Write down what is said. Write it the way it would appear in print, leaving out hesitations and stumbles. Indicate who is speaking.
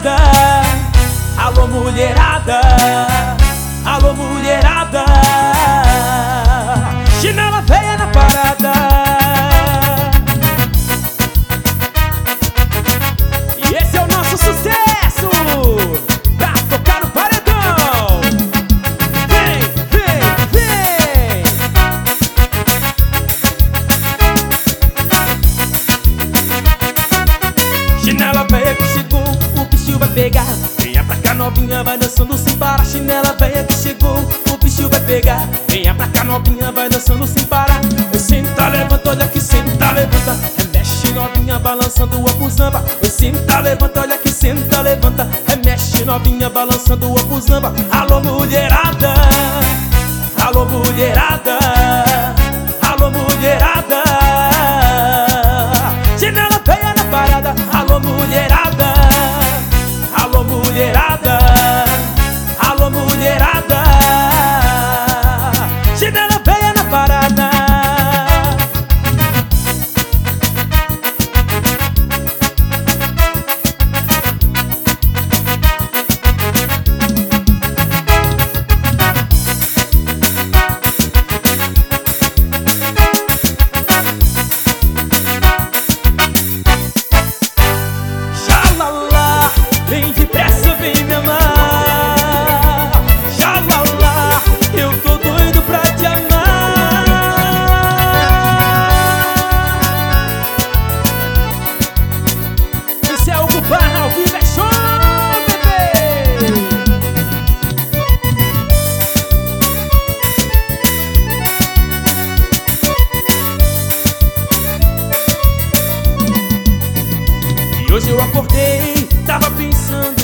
Speaker 1: mulherada, alô mulherada, alô mulherada. Chinela veia na parada. E esse é o nosso sucesso pra tocar no paredão. Vem, vem, vem. Chinela veia que chegou, o bicho vai pegar. Venha pra cá novinha, vai dançando sem parar. Chinela veia que chegou, o bicho vai pegar. Venha pra cá novinha, vai dançando sem parar. Oi, senta, levanta, olha que senta, levanta. Remexe novinha, balançando a buzamba. Oi, senta, levanta, olha que senta, levanta. Remexe novinha, balançando a buzamba. Alô mulherada, alô mulherada, alô mulherada. Chinela veia na parada. Alô mulherada, alô mulherada, alô mulherada. Chinela veia na parada. Xalala, vem depressa, vem me amar. Xalala, eu tô doido pra te amar. Esse é o Cubana, ao vivo é show, bebê. E hoje eu acordei, tava pensando